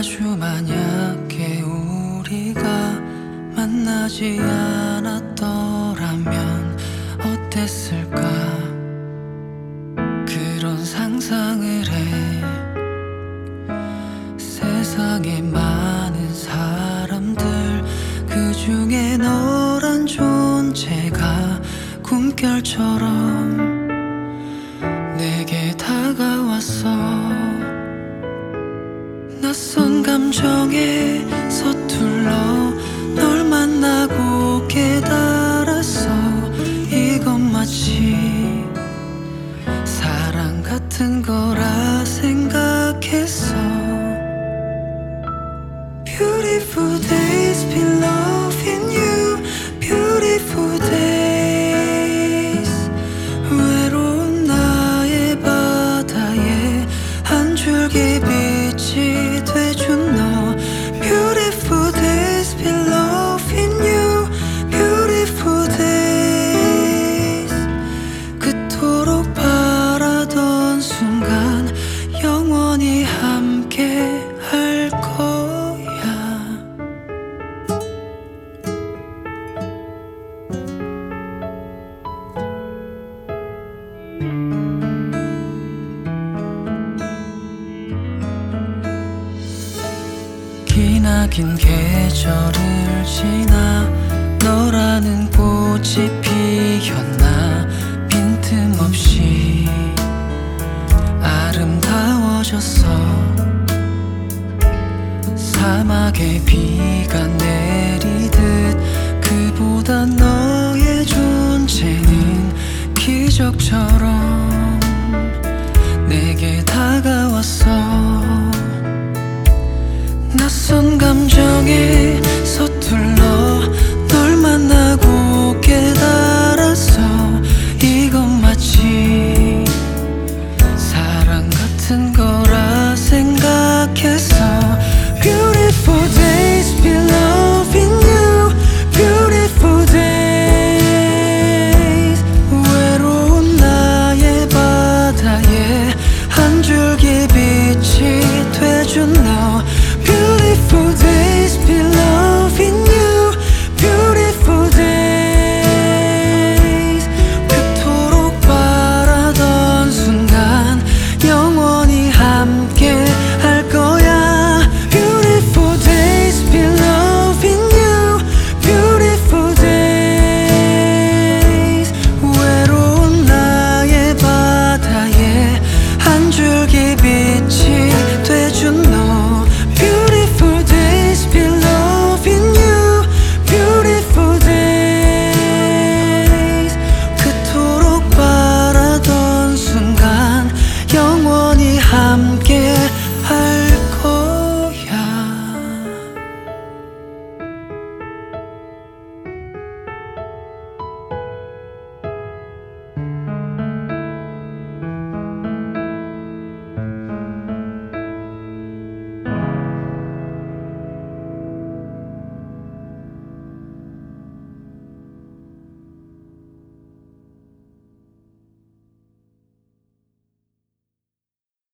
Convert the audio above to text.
아주 만약에 우리가 만나지 않았더라면 어땠을까. 그런 상상을 해. 세상에 많은 사람들 그 중에 너란 존재가 꿈결처럼 내게 다가왔어. 낯선 감정에 서툴러 널 만나고 깨달았어. 이건 마치 사랑 같은 거라 생각했어. Beautiful days been loving you. Beautiful days. 외로운 나의 바다에 한 줄기 빛이 돼준 너. Beautiful days been loving you. Beautiful days. 그토록 바라던 순간 영원히 함께 할 거야. 기나긴 계절을 지나 너라는 꽃이 피었나. 빈틈없이 아름다워졌어. 사막에 비가 내리듯 그보다 너의 존재는 기적처럼 내게 다가왔어. 낯선 감정에 서툴러 널 만나고 깨달았어. 이건 마치 사랑 같은 거라 생각했어. Beautiful